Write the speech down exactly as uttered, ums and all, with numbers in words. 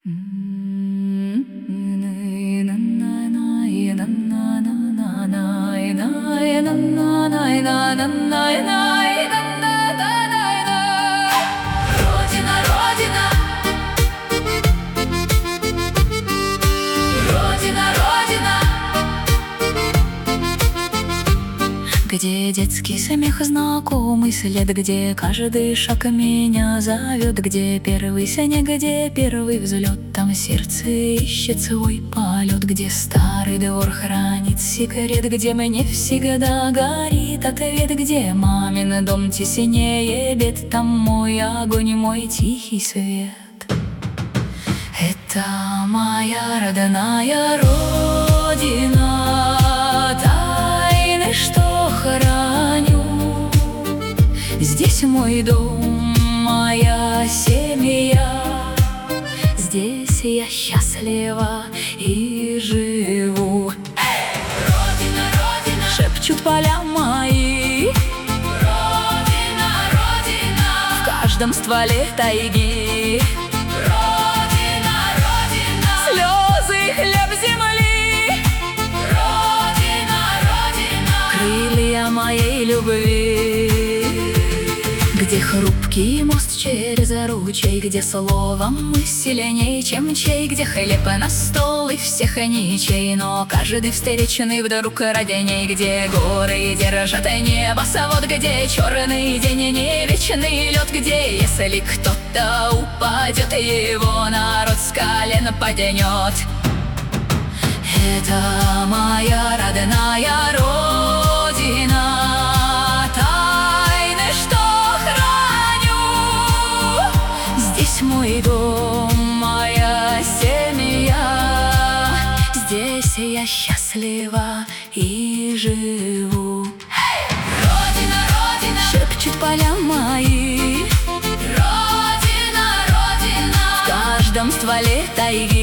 Родина, Родина, Родина, Родина, где детский смех, знакомый след, где каждый шаг меня зовет, где первый снег, где первый взлет, там сердце ищет свой полет, где старый двор хранит секрет, где мне всегда горит ответ, где мамин дом теснее бед, там мой огонь, мой тихий свет. Это моя родная Родина, тайны, что храню. Здесь мой дом, моя семья, здесь я счастлива и живу. Родина, Родина, шепчут поля мои. Родина, Родина, в каждом стволе тайги. Родина, Родина, слезы, хлеб земли. Родина, Родина, крылья моей любви. Где хрупкий мост через ручей, где словом мы сильней, чем чей, где хлеб на стол и всех ничей, но каждый встречный вдруг родней, где горы держат небо свод, где черный день не вечный лед, где если кто-то упадет, его народ с колен поднет. Это моя родная Родина, мой дом, моя семья, здесь я счастлива и живу. Родина, Родина, шепчут поля мои. Родина, Родина, в каждом стволе тайги.